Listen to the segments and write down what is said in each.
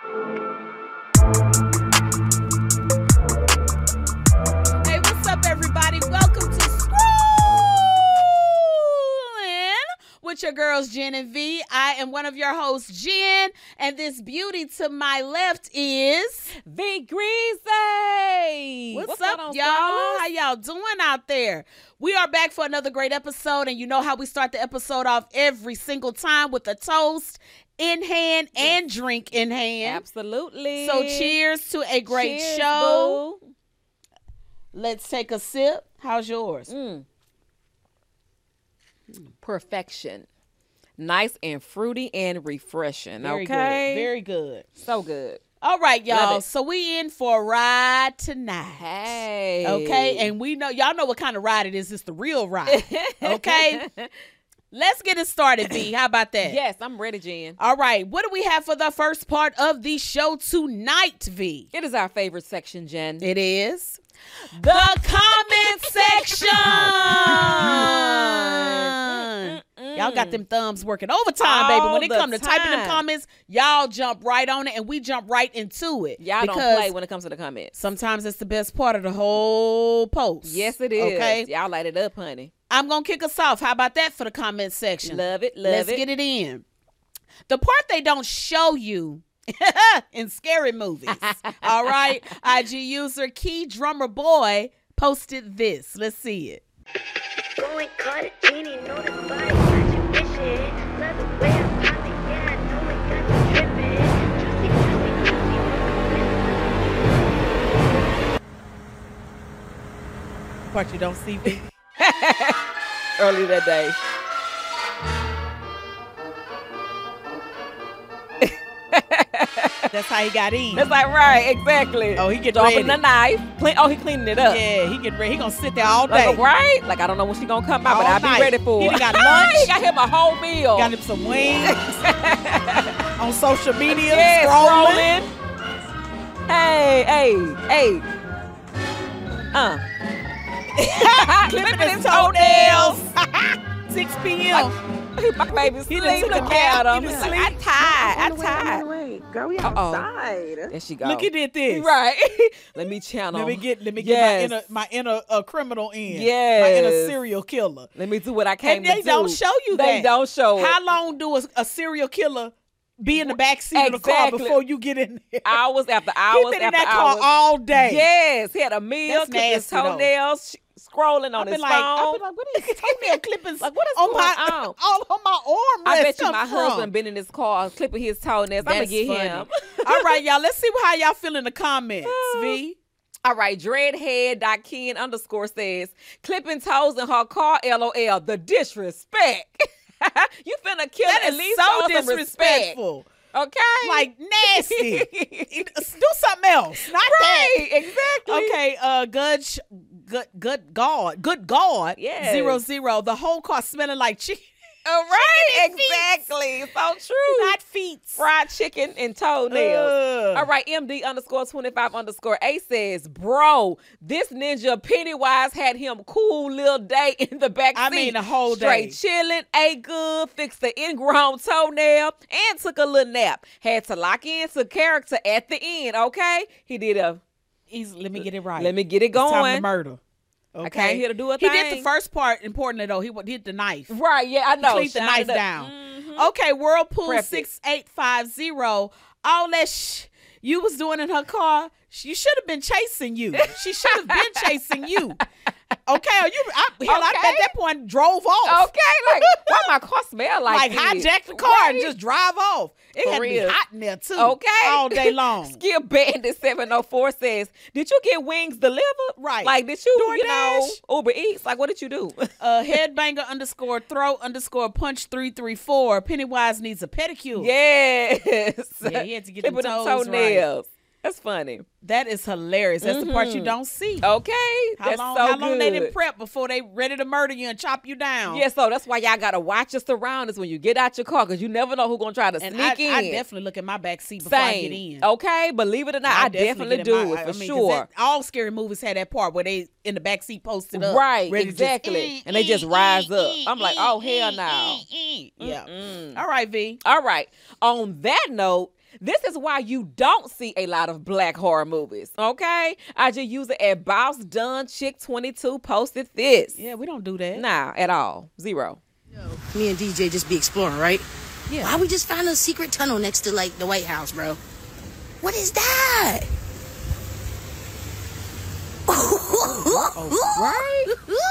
Hey, what's up, everybody? Welcome to Scrollin' with your girls, Jen and V. I am one of your hosts, Jen, and this beauty to my left is V Greasy. What's up, y'all? How y'all doing out there? We are back for another great episode, and you know how we start the episode off every single time with a toast in hand and drink in hand. Absolutely. So cheers to a great Cheers, show. boo. Let's take a sip. How's yours? Perfection. Nice and fruity and refreshing. Very okay. good. Very good. So good. All right, Love y'all. it. So we in for a ride tonight. Hey. Okay. And we know, y'all know what kind of ride it is. It's the real ride. Okay. Let's get it started, V. How about that? Yes, I'm ready, Jen. All right. What do we have for the first part of the show tonight, V? It is our favorite section, Jen. It is the comment section. Y'all got them thumbs working overtime, baby. When All it the come to typing them time. comments, y'all jump right on it, and we jump right into it. Y'all don't Because play when it comes to the comments. sometimes it's the best part of the whole post. Yes, it is. Okay. Y'all light it up, honey. I'm going to kick us off. How about that for the comment section? Love it. Love Let's it. get it in. The part they don't show you in scary movies. All right. IG user Key Drummer Boy posted this. Let's see it. Going Cartagena, know the body, got you wishing. Love the way I'm popping, yeah, I know it got you tripping. Juicy, Part you don't see, V. Early that day. That's how he got in. That's like, right, exactly. Oh, he get dropping ready. the knife. He cleaning it up. Yeah, he get ready. He gonna sit there all day. Like, right? Like, I don't know when she gonna come out, but All I'll night. be ready for He it. done got lunch. He got him a whole meal. Got him some wings on social media. Yeah, scrolling. Hey. Clipping his toenails. 6 p.m. My baby He sleep. done took a Look nap. at him. He He's done like, I sleep. tired. Wait. Girl, we Uh-oh. outside. There she go. Look, he did this. Right. Let me channel. Let me get Yes. my inner criminal in. My Yes. inner serial killer. Let me do what I came And to they do. don't show you that. They don't show it. How long do a serial killer be in the back seat of the car Exactly. before you get in there? Hours after He hours been in after that car hours. all day. Yes, he had a meal, That's clipped his nasty, though. toenails, scrolling on I've his been phone. like, what is toenail clippings? Like, what is on going my, on? All on my arm. I bet you come my from? husband been in his car clipping his toenails. I'm going That's to get funny. him. All right, y'all. Let's see how y'all feel in the comments. V. All right, dreadhead.ken_ says, clipping toes in her car, LOL, the disrespect. You finna kill That at is least so show some respect. disrespectful. Okay? Like nasty. Do something else. Not right, that. exactly. Okay, good God. Yes. 00. The whole car smelling like chicken. All right, Chicken and feet. exactly. So true. Not feet. Fried chicken and toenails. Ugh. All right, MD_25_A says, bro, this ninja Pennywise had him cool little day in the back seat. I mean, the whole Straight day. chilling, ate good, fixed the ingrown toenail, and took a little nap. Had to lock into character at the end, okay? He did Let me get it right. let me get it It's time to going. murder. Okay. I came here to do a He thing. did the first part, importantly though. He did the knife. Right, yeah, I know. Cleaned the Shined knife it up. down. Mhm. Okay, Whirlpool Prepped it. 6850. All that you was doing in her car, you should have been chasing you. She should have been chasing you. Okay, I at that point drove off. Okay, like, why my car smell like Like this? hijack the car Right. and just drive off. It For had to be real. hot in there too. Okay. All day long. Skill Bandit 704 says, did you get wings delivered? Right. Like, did you, DoorDash? Uber Eats? Like, what did you do? Headbanger_throw_punch334. Pennywise needs a pedicure. Yes. Yeah, he had to get them Clipping them toes toenails. That's funny. That is hilarious. That's the part you don't see. Okay. How That's long, so how long they good. didn't prep before they ready to murder you and chop you down? Yeah, so that's why y'all got to watch your surroundings when you get out your car, because you never know who's going to try to And sneak in. I definitely look at my back seat before I get in. Okay, believe it or not, I definitely get in do my- it for I mean, 'cause sure. all scary movies had that part where they in the back seat posted up. Right, ready to just, exactly. And they just rise up. I'm like, oh, hell no. Yeah. All right, V. All right. On that note, This is why you don't see a lot of black horror movies, okay? IG user at Boss Done Chick 22 posted this. Yeah, we don't do that. Nah, at all. Zero. Me and DJ just be exploring, right? Yeah. Why we just found a secret tunnel next to, like, the White House, bro? What is that? Right?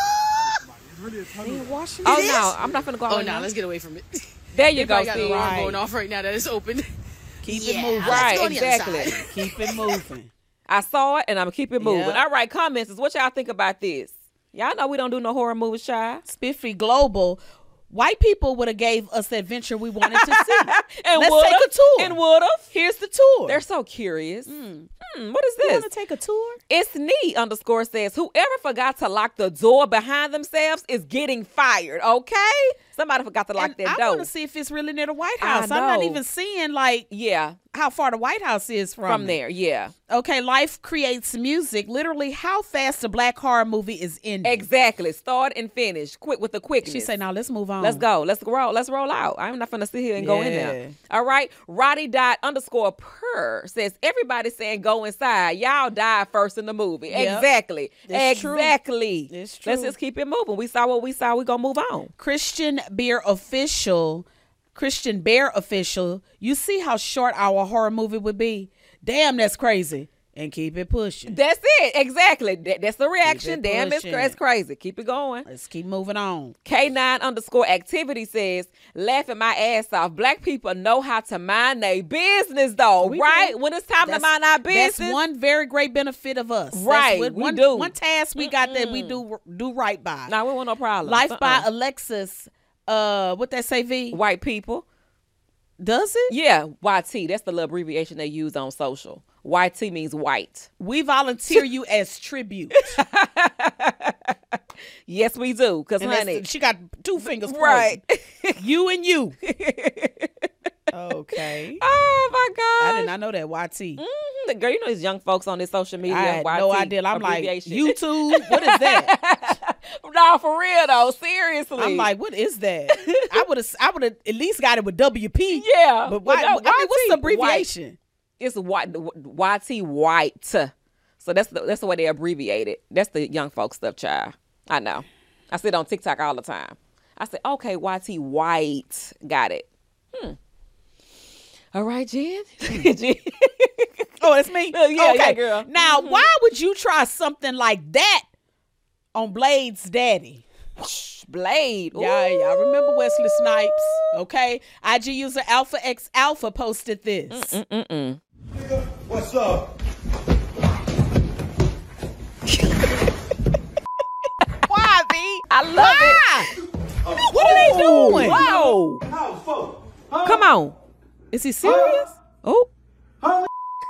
Oh, no, I'm not finna go out Oh, right no, now. let's get away from it. There you They go, probably got an Steve. alarm Right. going off right now that it's open. Keep Yeah, it moving. let's Right, go on the other exactly. side. Keep it moving. I saw it, and I'm going to keep it moving. Yeah. All right, comments is what y'all think about this. Y'all know we don't do no horror movies, Shy. Spiffy Global. White people would have gave us the adventure we wanted to see. And Let's would've, take a tour. And would've. Here's the tour. They're so curious. What is You this? want to take a tour? It's neat _ says, whoever forgot to lock the door behind themselves is getting fired, okay? Somebody forgot to lock And that I door. want to see if it's really near the White I House. I'm not know. even seeing like Yeah, how far the White House is from it. there, yeah. Okay, Life Creates Music. Literally, how fast a black horror movie is ending. Exactly. Start and finish. Quick with the quickness. She say, now let's move on. Let's go. Let's roll out. I'm not finna sit here and go in Yeah. there. All right. Roddy _per says, everybody saying go inside. Y'all died first in the movie. Yep. Exactly. It's true. Exactly. It's true. Let's just keep it moving. We saw what we saw. We gonna move on. Christian Bear Official. You see how short our horror movie would be? Damn, that's crazy. And keep it pushing. That's it. Exactly. That's the reaction. Keep it Damn, it's pushing. crazy. Keep it going. Let's keep moving on. K9 _activity says, laughing my ass off. Black people know how to mind their business, though, We right? do. When it's time to mind our business. That's one very great benefit of us. Right, That's we one, do. One task we got that we do right by. Nah, we want no problem. Life by Alexis. What that say, V? white people. Does it? Yeah, YT. That's the little abbreviation they use on social. YT means white. We volunteer you as tribute. Yes, we do. Because, And honey. she got two fingers pointing. Right. You and you. Okay. Oh, my God. I did not know that. YT. The girl, you know these young folks on this social media. I had YT no idea. I'm like, abbreviation. YouTube? What is that? No, for real, though. Seriously. I'm like, what is that? I would have at least got it with WP. yeah. But why, no, I mean, what's the YT, abbreviation? white. It's YT white. So that's the way they abbreviate it. That's the young folk stuff, child. I know. I sit on TikTok all the time. I said, okay, YT white. Got it. All right, Jen. Jen. Oh, it's me? Yeah, girl. Now, why would you try something like that on Blade's daddy? Blade. Y'all remember Wesley Snipes, okay? IG user Alpha X Alpha posted this. What's up? Why, V? I love it. What are they doing? Whoa. House folk. Huh? Come on. Is he serious? Oh. Huh?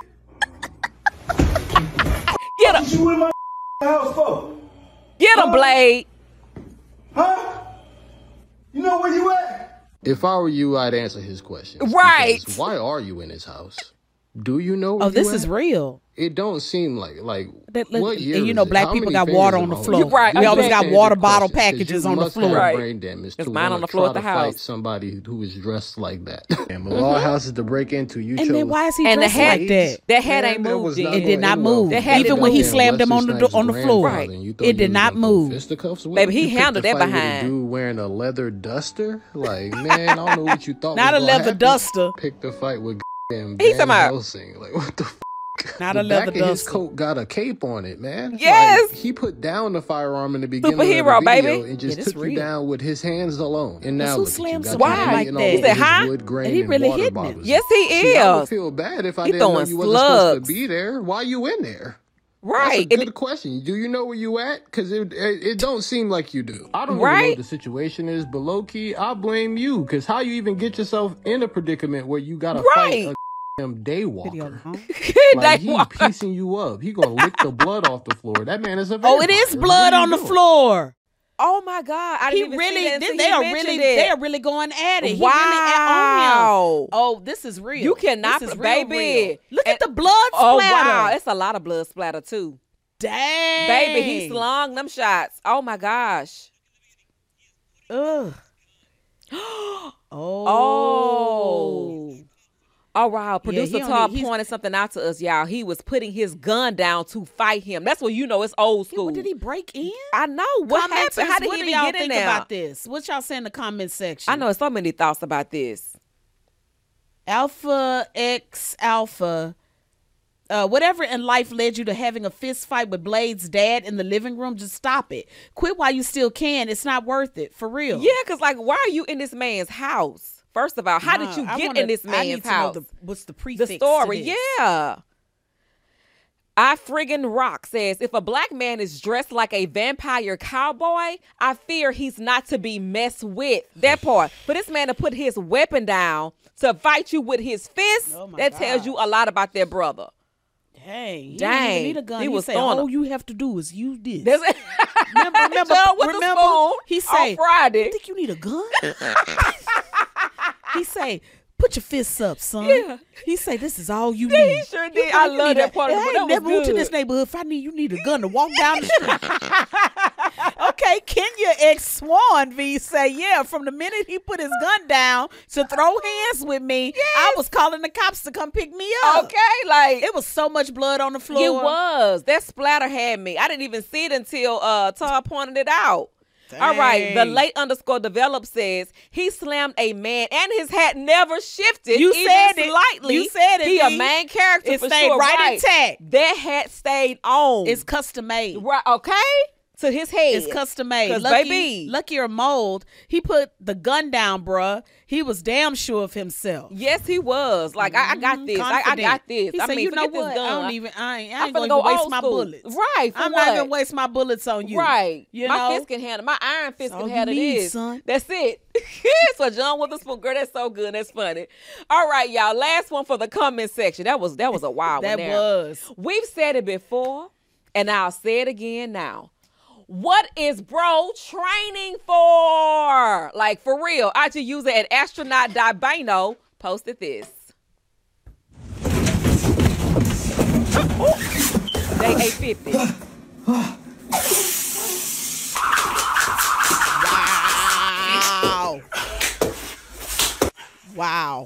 Get him. What you in my house for? Get him, Blade. Huh? You know where you at? If I were you, I'd answer his questions. Right. Because why are you in his house? Do you know where Oh, this you is at? real. It don't seem like what year And you is know, it? black How people many got water fingers on the am I floor. holding? Right, We always got Understand water the bottle questions, 'cause packages you on the must floor. have Right. brain damage There's to mine on wanna the floor try at the to fight house. somebody who is dressed like that. And of all houses to break into, you chose. And then why is he And the dressed hat, like that? that hat Man, ain't that moved was yet. not It did gonna not end well. move. That had Even to when he go. slammed him on Wesley the Snipes' on the floor. grandfather, Right. and you thought It you did was not gonna throw move. fisticuffs with Baby, him? he You picked handled a that fight with behind. a dude wearing a leather duster. Like, man, I don't know what you thought. Not was a gonna leather happen. duster. Picked a fight with Van He's talking about- Helsing. Like, what the? Not The a leather back of his duster. coat got a cape on it, man. Yes. Like, he put down the firearm in the beginning Superhero, of the video baby. and just Yeah, this took you real. down with his hands alone. And now who look at you. slammed Got somebody your like hand that? all He over said, his huh? wood grain And he and really water hitting bottles. him. Yes, he See, I would is. feel bad if I He didn't know throwing you wasn't supposed slugs. to be there. Why you in there? Right. That's a good question. Do you know where you at? Because it don't seem like you do. I don't even know Right? what the situation is, but low key, I blame you. Because how you even get yourself in a predicament where you got to Right. fight a damn day walker? Video, huh? Like, he Daywalker. piecing you up. He gonna lick the blood off the floor. That man is a Oh, vampire. it is What blood are you on the doing? floor. Oh my God! I He didn't even really, see that until they he are mentioned really, it. they are really going at it. He Wow. really on him. Oh, this is real. You cannot, this is baby. real. Look And- at the blood Oh splatter. wow, it's a lot of blood splatter too. Dang, Baby, he slung them shots. Oh my gosh. Ugh. Oh. Oh, wow. Producer he Todd only- he's- pointed something out to us, y'all. He was putting his gun down to fight him. That's what you know. It's old school. What did he break in? I know. What happened? How did what he do even y'all get in think there? about this? What y'all say in the comment section? I know so many thoughts about this. Alpha X Alpha. Whatever in life led you to having a fist fight with Blade's dad in the living room, just stop it. Quit while you still can. It's not worth it. For real. Yeah, because like, why are you in this man's house? First of all, how did you get in this I need man's to know house? what's the prefix The story, to this. yeah. I friggin' rock says, if a black man is dressed like a vampire cowboy, I fear he's not to be messed with. That part. For this man to put his weapon down to fight you with his fist, Oh my that tells you a lot about their brother. Dang. He Dang. didn't even need a gun. He He was say, throwing all a- you have to do is use this. That's remember, John with the spoon he say, on Friday. you think you need a gun? He say, put your fists up, son. Yeah. He say, this is all you Yeah, need. he sure You did. think I you love need that part of it, I but ain't that was never moved to good. this neighborhood if you need a gun to walk down the street. Okay, Kenya X Swan V say, yeah, from the minute he put his gun down to throw hands with me, I was calling the cops to come pick me up. Okay, like It was so much blood on the floor. it was. That splatter had me. I didn't even see it until Todd pointed it out. All right, the Dang. late _ develop says he slammed a man and his hat never shifted. You even said it. slightly. You said it, He a B. main character. It for stayed sure. right intact. That hat stayed on. It's custom made. right. Okay, to his head. It's custom made. 'Cause, Lucky, baby. Lucky or Mold, he put the gun down, bruh. He was damn sure of himself. Yes, he was. Like I got this. I Confident. got this. He I said, mean, you know forget this what? gun. I ain't I'm gonna finna go waste old my school. bullets. Right. For I'm what? not gonna waste my bullets on you. Right. You my know? fist can handle. My iron fist That's can all handle you need, this. son. That's it. So John Witherspoon, girl, that's so good. That's funny. All right, y'all. Last one for the comment section. That was a wild That one. There. was. We've said it before, and I'll say it again now. What is bro training for? Like, for real. IG user at astronaut.bino posted this. Day 850. Wow. Wow.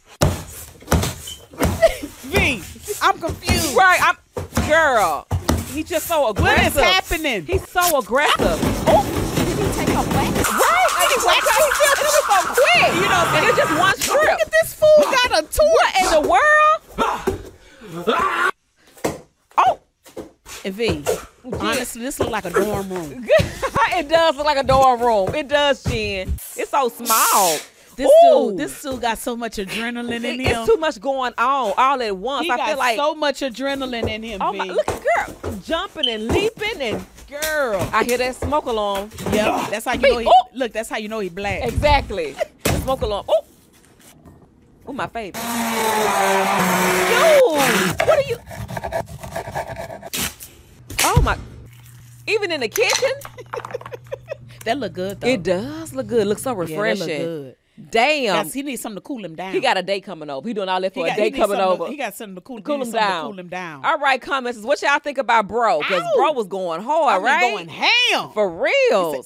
V, I'm confused. Right, girl. He's just so What aggressive. is happening? He's so aggressive. Oh, Did he take a wax? right. Like, he wakes up, he feels it was so quick. You know, and it's just one strip. Look at this fool got a tour. What in the world? Oh, And V, honestly, this look like a dorm room. it does look like a dorm room. It does, Jen. It's so small. This dude got so much adrenaline in him. It's too much going on all at once. He I got feel like, so much adrenaline in him, oh V. my, look at girl jumping and leaping and Girl. I hear that smoke alarm. Yep. That's how you V, know he. oh. Look, that's how you know he black. Exactly. The smoke alarm. Oh. Oh, my favorite. Yo, what are you? Oh my! Even in the kitchen, That look good though. it does look good. Looks so Yeah, refreshing. that look good. Damn, He needs something to cool him down. he got a date coming over. He doing all that for a he date needs coming something to- over. He got something to cool, Cool he needs him something down. To cool him down. All right, comments. What y'all think about bro? Because Ow! bro was going hard, I mean, right? going ham. For real.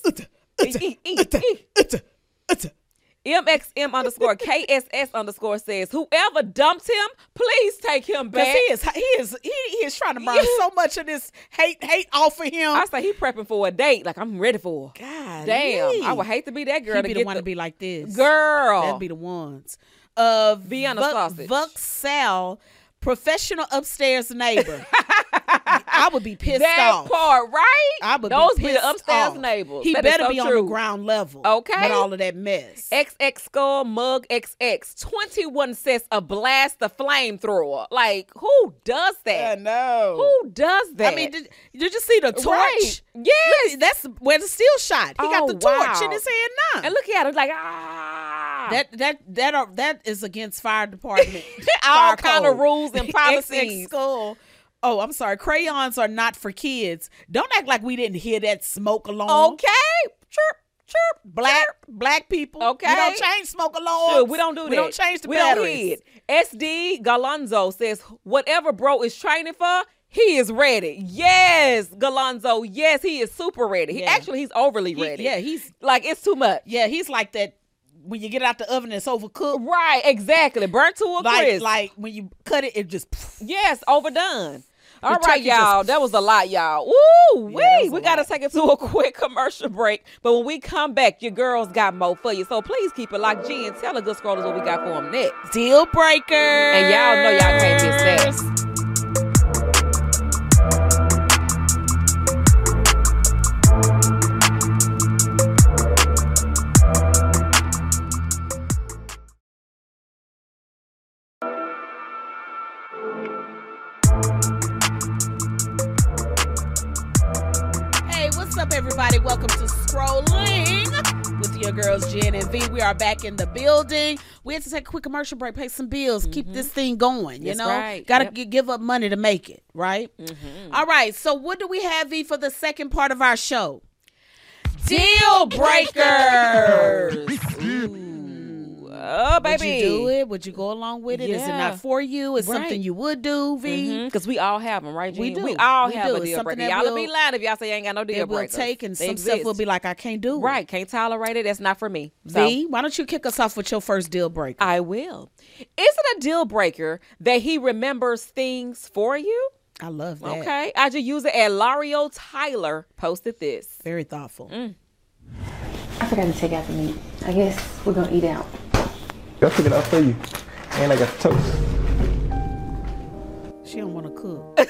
MXM _ KSS _ says, whoever dumped him, please take him Because back. he is trying to burn so much of this hate off of him. I say he prepping for a date. Like, I'm ready for her. God, Damn, I would hate to be that girl He to be get the one to be like this. girl. That'd be the ones. Vienna sausage. Vuxal, professional upstairs neighbor. I would be pissed that off. part, right? I would Those be be pissed the upstairs off. neighbors. He That is better so be on true. the ground level. Okay. With all of that mess. XX Skull Mug XX 21 sets of blast the flamethrower. Like, who does that? know. Who does that? I mean, did you see the torch? Right. Yes. Look, that's where the steel shot. He got Oh, the torch wow. in his hand now. And look at him, like, ah. That is against fire department. All Fire kind of code. rules and policies. XX Skull. Oh, I'm sorry. Crayons are not for kids. Don't act like we didn't hear that smoke alarm. Okay. Chirp, chirp. Black people. Okay. We don't change smoke alarms. Sure, we don't do that. We don't change the we batteries. Don't hit. SD Galonzo says, whatever bro is training for, he is ready. Yes, Galonzo. Yes, he is super ready. Yeah. He's overly ready. Yeah, he's like, it's too much. he's like that when you get out the oven, it's overcooked. Right, exactly. Burnt to a crisp. Like when you cut it, it just. Yes, overdone. All The right, turkey y'all. just- That was a lot, y'all. Woo, that was wee. a We got to lot. take it to a quick commercial break. But when we come back, your girls got more for you. So please keep it locked. G, and tell the good scrollers what we got for them next. Deal breaker. And y'all know y'all can't miss that. Hey, what's up, everybody? Welcome to Scrolling with your girls, Jen and V. We are back in the building. We had to take a quick commercial break, pay some bills, keep this thing going. You That's know, right. got to Yep. give up money to make it, right? All right. So, what do we have, V, for the second part of our show? Deal breakers. Oh, Would baby. you do it? Would you go along with it? Is it Yeah. not for you? Is Right. something you would do, V? Because we all have them, right, Gene? We do. We all We have do. a It's deal something breaker. that Y'all will be we'll- lying if y'all say you ain't got no deal That will breakers. take, and They some stuff will exist. be like, I can't do it. Right, can't tolerate it. That's not for me. So, V, why don't you kick us off with your first deal breaker? I will. Is it a deal breaker that he remembers things for you? I love that. Okay. I just use it. And Lario Tyler posted this. Very thoughtful. I forgot to take out the meat. I guess we're gonna eat out. I took it out for you. And I got the toast. She don't want to cook.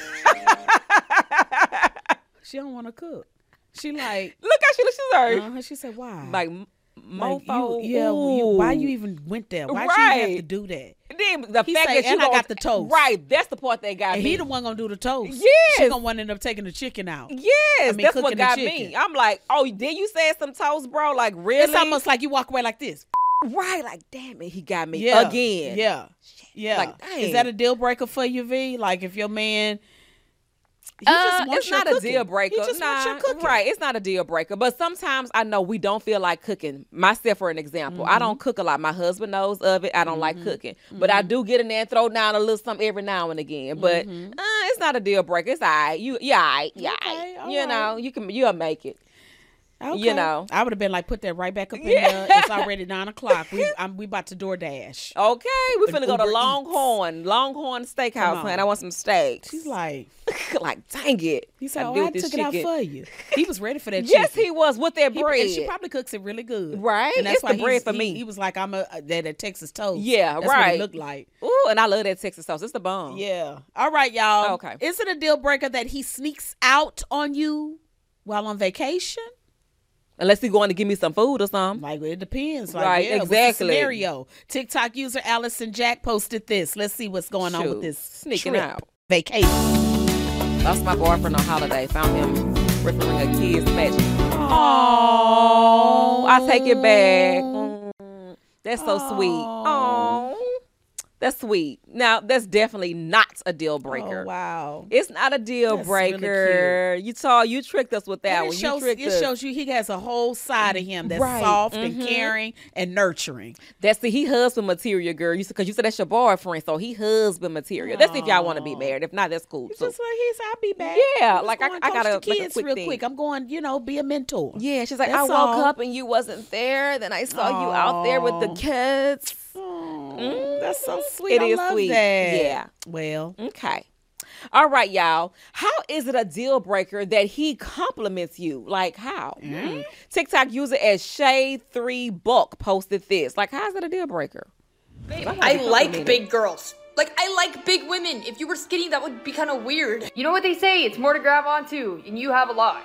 She don't want to cook. She like, Look how she looks. She's hurt. she said, why? Like, Like, mofo. why you even went there? Why you even have to Right. do that? Then the He fact say, that you "And I gonna- got the toast." Right. That's the part that got And me. he the one gonna do the toast. Yes. She gonna want to end up taking the chicken out. Yes, mean, that's cooking what the got chicken. me. I'm like, oh, then you said some toast, bro? Like, really? It's almost like you walk away like this. right. Like, damn it, he got me Yeah. again. Yeah. Yeah. Like, dang. Is that a deal breaker for you, V? Like if your man he just wants it's your not cooking. a deal breaker. He just wants your cooking. Right, it's not a deal breaker. But sometimes I know we don't feel like cooking. Myself, for an example, I don't cook a lot. My husband knows of it. I don't like cooking, but I do get in there and throw down a little something every now and again. But it's not a deal breaker. It's all right. You all right. You all Okay, right. all You know, you'll make it. Okay. You know. I would have been like, put that right back up in there. It's already 9 o'clock. We about to DoorDash. Okay, we finna go to Uber Eats. Longhorn Steakhouse, Come on. man. I want some steaks. She's like, like, dang it. he said, Gotta oh, deal I with this took it out chicken. for you. He was ready for that Yes, chicken. he was with that bread. And she probably cooks it really good. Right? And that's It's why the bread for he- me. He was like, I'm that Texas toast. Yeah, that's what right. it looked like. Ooh, and I love that Texas sauce. It's the bomb. Yeah. All right, y'all. Okay. Is it a deal breaker that he sneaks out on you while on vacation? Unless he going to give me some food or something. Like, it depends. Like, Right, yeah, what's exactly. the scenario. TikTok user Allison Jack posted this. Let's see what's going on with Shoot, this sneaking trip. out. Vacation. Lost my boyfriend on holiday. Found him ripping a kid's match. Oh, I take it back. That's so sweet. Oh, that's sweet. Now, that's definitely not a deal breaker. Oh, wow. It's not a deal That's really breaker. You tricked us with that And one. it You shows, tricked it us. shows you he has a whole side of him that's Right. soft and caring and nurturing. That's he husband material, girl. Because you said that's your boyfriend, so he husband material. That's if y'all want to be married. If not, that's cool too. Just like he said, I'll be back. Yeah, I'm just like, I going gotta coach the make a kids quick real thing. quick. I'm going, be a mentor. Yeah, she's like, That's I woke all. up and you wasn't there. Then I saw you out there with the kids. That's so sweet. It I is love sweet. that. Yeah. Well, Okay. All right, y'all. How is it a deal breaker that he compliments you? Like how? TikTok user as Shay3Buck posted this. Like, how is it a deal breaker? I like big girls. Like, I like big women. If you were skinny, that would be kind of weird. You know what they say, it's more to grab onto, and you have a lot.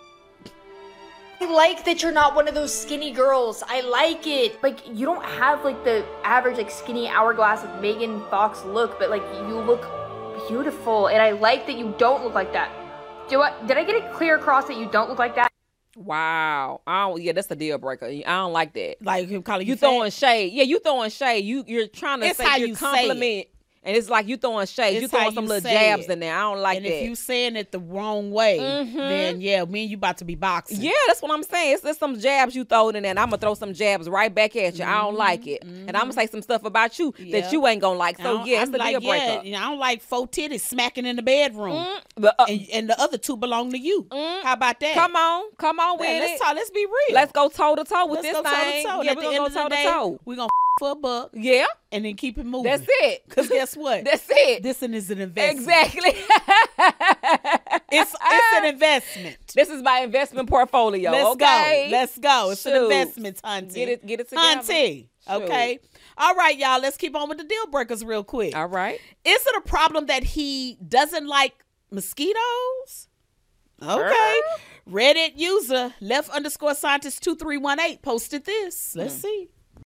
I like that you're not one of those skinny girls. I like it. Like, you don't have, like, the average, like, skinny hourglass, like, Megan Fox look, but, like, you look beautiful, and I like that you don't look like that. Did I get it clear across that you don't look like that? Wow. Yeah, that's a deal breaker. I don't like that. like him calling You you fat. throwing shade. Yeah, you throwing shade. You're trying to It's say how you're you say compliment. And it's like you throwing shades. You It's how throwing some you little say jabs it. in there. I don't like And that. if you saying it the wrong way, then me and you about to be boxing. Yeah, that's what I'm saying. It's some jabs you throw in there, and I'm going to throw some jabs right back at you. I don't like it. And I'm going to say some stuff about you that you ain't going to like. So, yeah, it's a deal breaker. I don't like 4 titties smacking in the bedroom. And the other 2 belong to you. How about that? Come on with it. Let's be real. Let's go toe-to-toe with Let's this go thing. toe-to-toe. Yeah, At we're the going end to go of the day, toe-to-toe. we're going to for a buck. Yeah. And then keep it moving. That's it. Because guess what? That's it. This is an investment. Exactly. It's an investment. This is my investment portfolio. Let's okay? go. Let's go. It's an Shoot. investment, hunty. Get it together. Hunty. Okay. All right, y'all. Let's keep on with the deal breakers real quick. All right. Is it a problem that he doesn't like mosquitoes? Okay. Reddit user left_scientist2318 posted this. Let's see.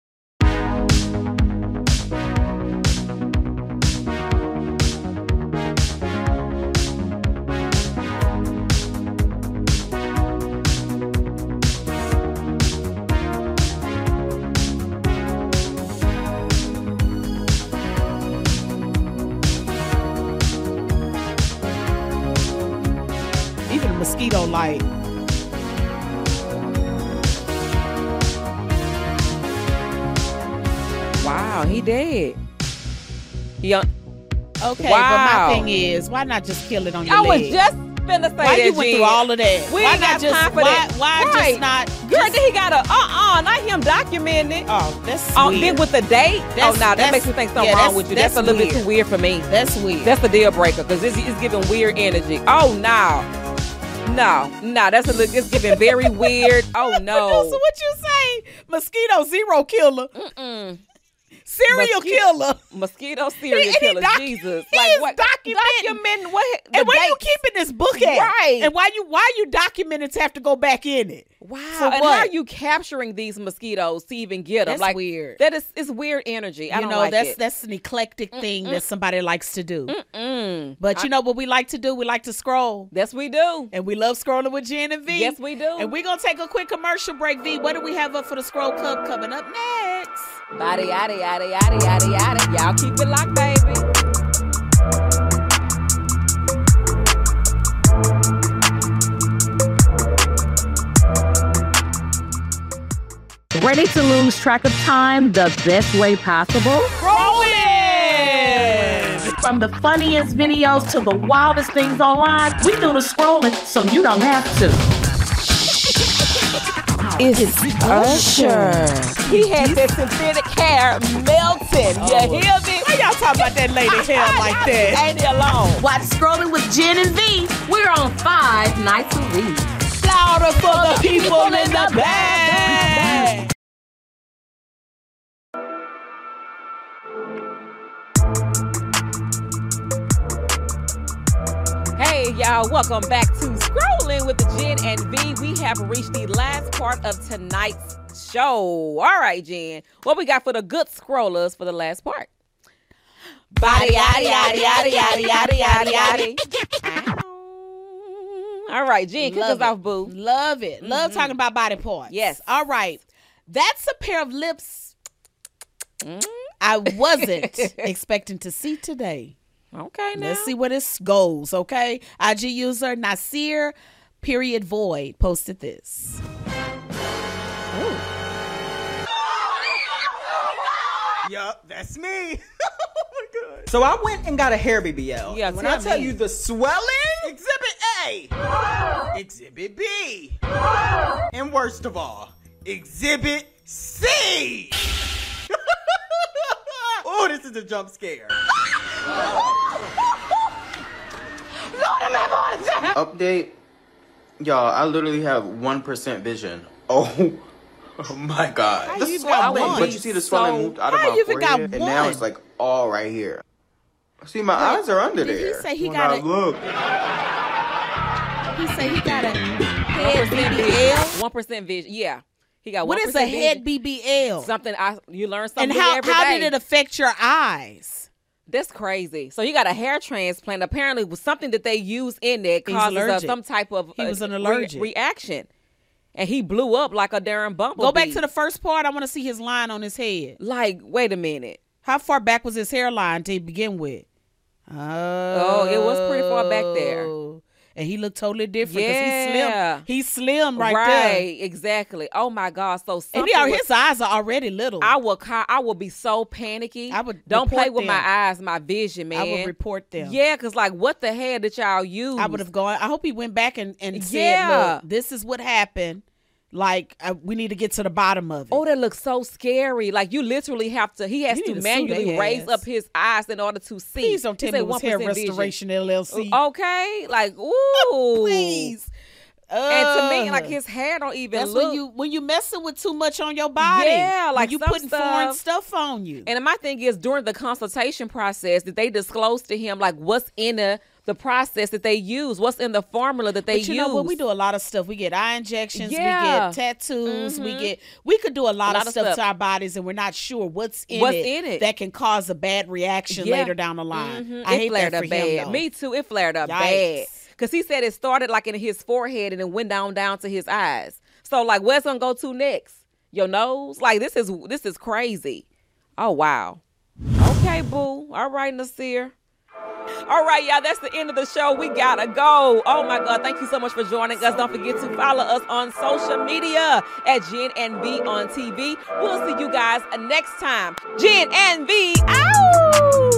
Even a mosquito light. Wow, he dead. Yeah. Okay, Wow. but my thing is, why not just kill it on your I leg? was just finna say Why that, you went Jen. through all of that? We why ain't not got just time for that. why Right. just not? Girl, then he got a not him documenting it. Oh, that's Then weird. with the date. That's- That that's- makes me think something yeah, wrong with you. That's a little bit weird. too weird for me. That's weird. That's the deal breaker because it's giving weird energy. Oh no, that's it's giving very weird. Oh no. Producer, what you say? Mosquito zero killer. Serial killer. Mosquito serial killer. Jesus. He Like is what? documenting what? And where you dates. keeping this book at? Right. And why you documenting to have to go back in it? Wow. For And what? how are you capturing these mosquitoes to even get them? That's like weird. It's weird energy. I don't like it. That's an eclectic thing that somebody likes to do. But you know what we like to do? We like to scroll. Yes, we do. And we love scrolling with Jen and V. Yes, we do. And we're gonna take a quick commercial break. V, what do we have up for the Scroll Club coming up next? Body, yada, yada, yada, yada, yada. Y'all keep it locked, baby. Ready to lose track of time the best way possible? Rolling! From the funniest videos to the wildest things online, we do the scrolling so you don't have to. It's Usher. He had that synthetic hair melting. You hear me? Why y'all talking about that lady hair like that? Ain't he alone? Watch Scrolling with Jen and V. We're on 5 nights a week. Louder for the people in the back. Hey, y'all, welcome back to Scrolling with the Jen and V. We have reached the last part of tonight's show. All right, Jen. What we got for the good scrollers for the last part? Body, yada, yada, yada, yada, yada, yada, yada. All right, Jen, kick us off, boo. Love it. Love talking about body parts. Yes. All right. That's a pair of lips I wasn't expecting to see today. Okay, now. Let's see where this goes, okay? IG user Nasir _void posted this. Yup, that's me. Oh my god. So I went and got a hair BBL. Yeah, when tell I tell me. you the swelling, Exhibit A, Exhibit B, and worst of all, Exhibit C. Oh, this is a jump scare. Update. Y'all, I literally have 1% vision. Oh my god. How The you got swelling. one? But you see the swelling moved out of How my you even got forehead, and now one? it's like all right here. See, my eyes are under Did he there. say he When got I a- look. He said he got a head BBL. 1% vision. Yeah. He got 1% What is a head vision. BBL? Something you learn something And how every day. did it affect your eyes? That's crazy. So you got a hair transplant. Apparently, it was something that they use in there He's causes allergic. some type of He was an allergic. reaction, and he blew up like a darn bumblebee. Go back to the first part. I want to see his line on his head. Like, wait a minute. How far back was his hairline to begin with? Oh, it was pretty far back there. And he looked totally different because he's slim right there. Right, exactly. Oh my God. So his eyes are already little. I will be so panicky. Don't play with my eyes, my vision, man. I would report them. Yeah, because like what the hell did y'all use? I would have gone. I hope he went back and said, look, this is what happened. Like, we need to get to the bottom of it. Oh, that looks so scary. Like, you literally have to, he has to manually raise up his eyes in order to see. Please don't tell me it was Hair Restoration LLC. Okay? Like, ooh. Please. And to me, like, his hair don't even look. When you messing with too much on your body. Yeah, like you putting foreign stuff on you. And my thing is, during the consultation process, did they disclose to him, like, what's in the process that they use, what's in the formula that they use? But you know what? We do a lot of stuff. We get eye injections, we get tattoos, we could do a lot of stuff to our bodies, and we're not sure what's in it that can cause a bad reaction later down the line. I hate that for him, though. Me too. It flared up bad. Because he said it started like in his forehead and it went down to his eyes. So like, where's it gonna go to next? Your nose? Like, this is crazy. Oh, wow. Okay, boo. All right, Nasir. All right, y'all, that's the end of the show. We gotta go. Oh my God, thank you so much for joining us. Don't forget to follow us on social media at Jen and V on TV. We'll see you guys next time. Jen and V out.